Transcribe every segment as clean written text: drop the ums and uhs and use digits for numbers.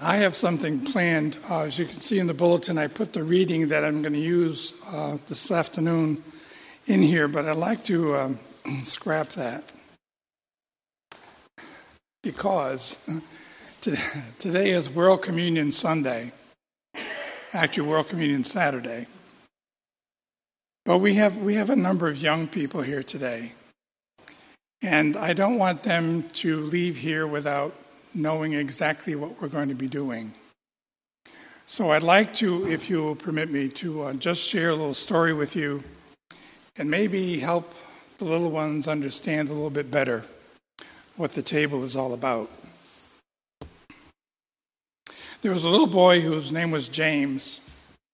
I have something planned. As you can see in the bulletin, I put the reading that I'm going to use this afternoon in here, but I'd like to scrap that because today is World Communion Sunday, actually World Communion Saturday. But we have a number of young people here today, and I don't want them to leave here without knowing exactly what we're going to be doing. So I'd like to, if you will permit me, to just share a little story with you and maybe help the little ones understand a little bit better what the table is all about. There was a little boy whose name was James,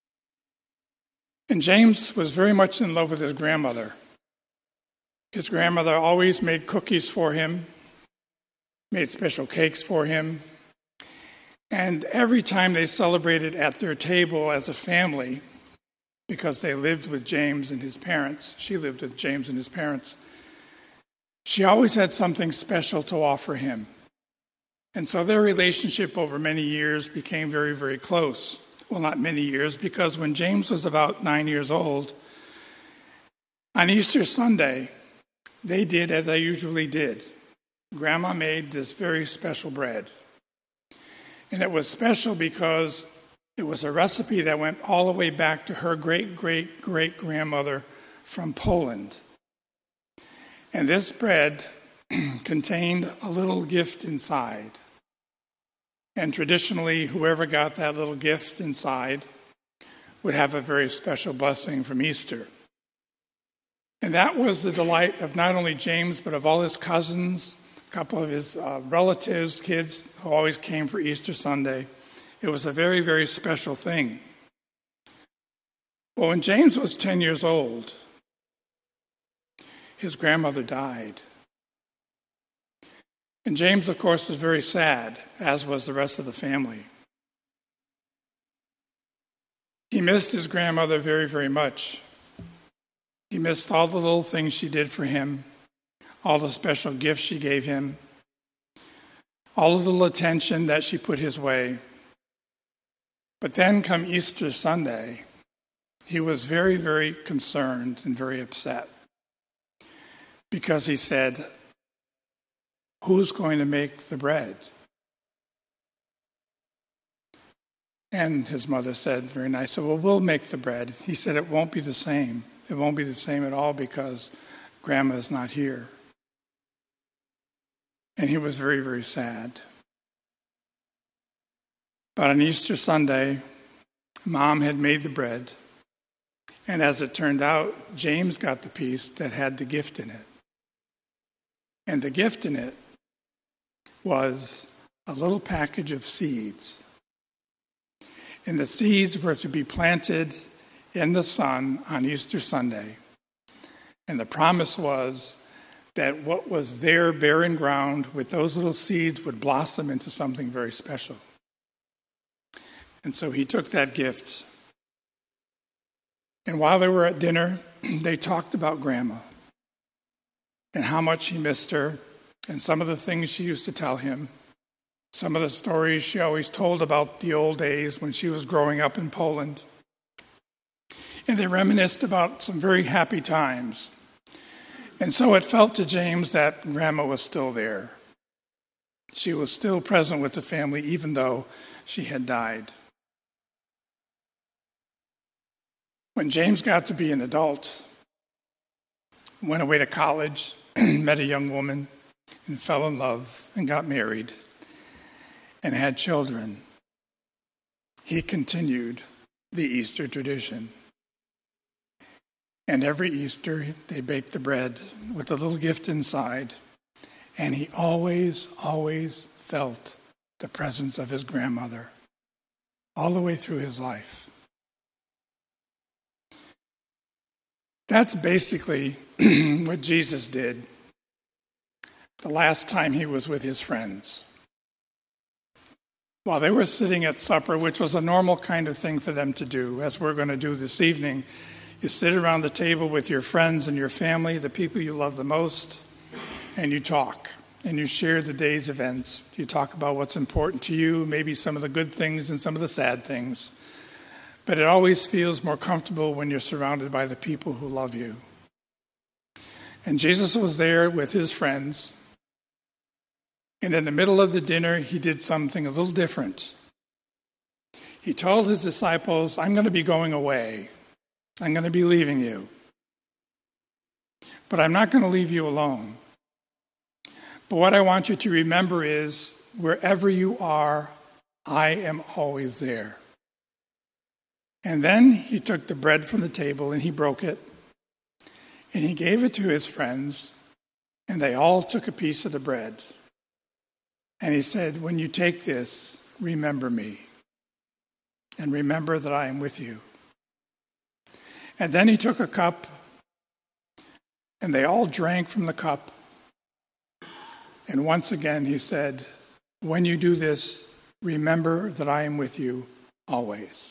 and James was very much in love with his grandmother. His grandmother always made cookies for him, made special cakes for him. And every time they celebrated at their table as a family, because they lived with James and his parents, she lived with James and his parents, she always had something special to offer him. And so their relationship over many years became very, very close. Well, not many years, because when James was about 9 years old, on Easter Sunday, they did as they usually did. Grandma made this very special bread. And it was special because it was a recipe that went all the way back to her great-great-great-grandmother from Poland. And this bread contained a little gift inside. And traditionally, whoever got that little gift inside would have a very special blessing from Easter. And that was the delight of not only James, but of all his cousins, a couple of his relatives, kids who always came for Easter Sunday. It was a very, very special thing. Well, when James was 10 years old, his grandmother died. And James, of course, was very sad, as was the rest of the family. He missed his grandmother very, very much. He missed all the little things she did for him, all the special gifts she gave him, all the little attention that she put his way. But then come Easter Sunday, he was very, very concerned and very upset because he said, "Who's going to make the bread?" And his mother said, very nice, "Well, we'll make the bread." He said, "It won't be the same. It won't be the same at all because Grandma is not here." And he was very, very sad. But on Easter Sunday, Mom had made the bread. And as it turned out, James got the piece that had the gift in it. And the gift in it was a little package of seeds. And the seeds were to be planted in the sun on Easter Sunday. And the promise was that what was there, barren ground, with those little seeds would blossom into something very special. And so he took that gift. And while they were at dinner, they talked about Grandma and how much he missed her and some of the things she used to tell him, some of the stories she always told about the old days when she was growing up in Poland. And they reminisced about some very happy times. And so it felt to James that Grandma was still there. She was still present with the family, even though she had died. When James got to be an adult, went away to college, met a young woman, and fell in love and got married and had children, he continued the Easter tradition. And every Easter, they baked the bread with a little gift inside. And he always, always felt the presence of his grandmother all the way through his life. That's basically what Jesus did the last time he was with his friends. While they were sitting at supper, which was a normal kind of thing for them to do, as we're going to do this evening, you sit around the table with your friends and your family, the people you love the most, and you talk. and you share the day's events. You talk about what's important to you, maybe some of the good things and some of the sad things. But it always feels more comfortable when you're surrounded by the people who love you. And Jesus was there with his friends. And in the middle of the dinner, he did something a little different. He told his disciples, I'm going to be going away. I'm going to be leaving you. But I'm not going to leave you alone. But what I want you to remember is, wherever you are, I am always there. And then he took the bread from the table and he broke it. And he gave it to his friends, and they all took a piece of the bread. And he said, when you take this, remember me. And remember that I am with you. And then he took a cup, and they all drank from the cup. And once again he said, when you do this, remember that I am with you always.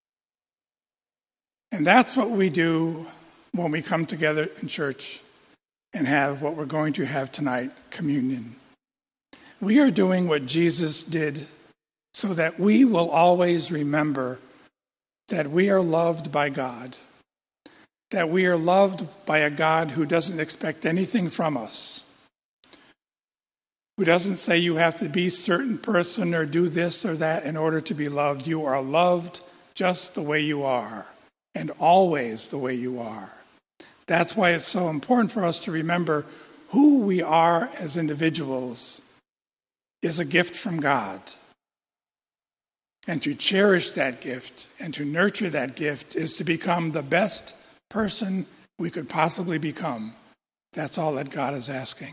And that's what we do when we come together in church and have what we're going to have tonight, communion. We are doing what Jesus did so that we will always remember that we are loved by God, that we are loved by a God who doesn't expect anything from us, who doesn't say you have to be a certain person or do this or that in order to be loved. You are loved just the way you are, and always the way you are. That's why it's so important for us to remember who we are as individuals is a gift from God. And to cherish that gift and to nurture that gift is to become the best person we could possibly become. That's all that God is asking.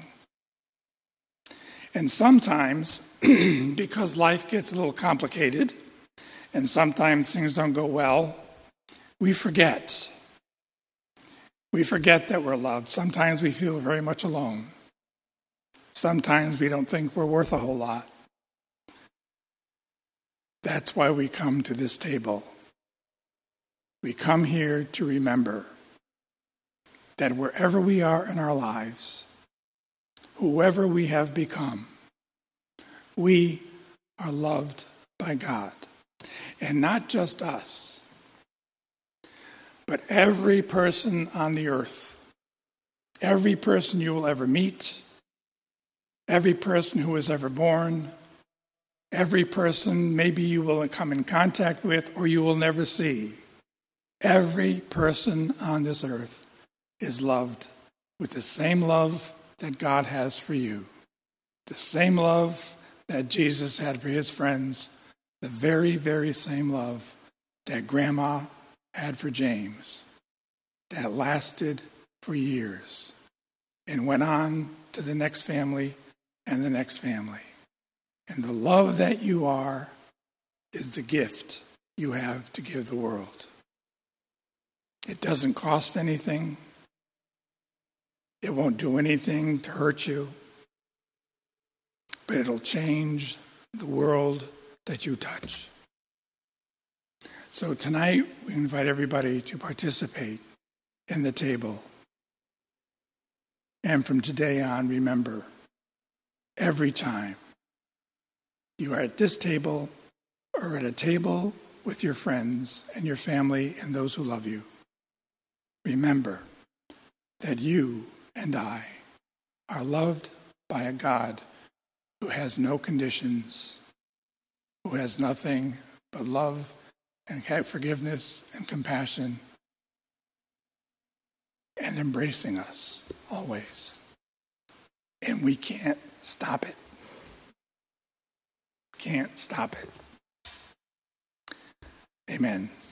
And sometimes, because life gets a little complicated, and sometimes things don't go well, we forget. We forget that we're loved. Sometimes we feel very much alone. Sometimes we don't think we're worth a whole lot. That's why we come to this table. We come here to remember that wherever we are in our lives, whoever we have become, we are loved by God. And not just us, but every person on the earth, every person you will ever meet, every person who was ever born, every person maybe you will come in contact with or you will never see. Every person on this earth is loved with the same love that God has for you. The same love that Jesus had for his friends. The very, very same love that Grandma had for James. That lasted for years and went on to the next family and the next family. And the love that you are is the gift you have to give the world. It doesn't cost anything. It won't do anything to hurt you. But it'll change the world that you touch. So tonight, we invite everybody to participate in the table. And from today on, remember, every time you are at this table or at a table with your friends and your family and those who love you, remember that you and I are loved by a God who has no conditions, who has nothing but love and forgiveness and compassion and embracing us always. And we can't stop it. Can't stop it. Amen.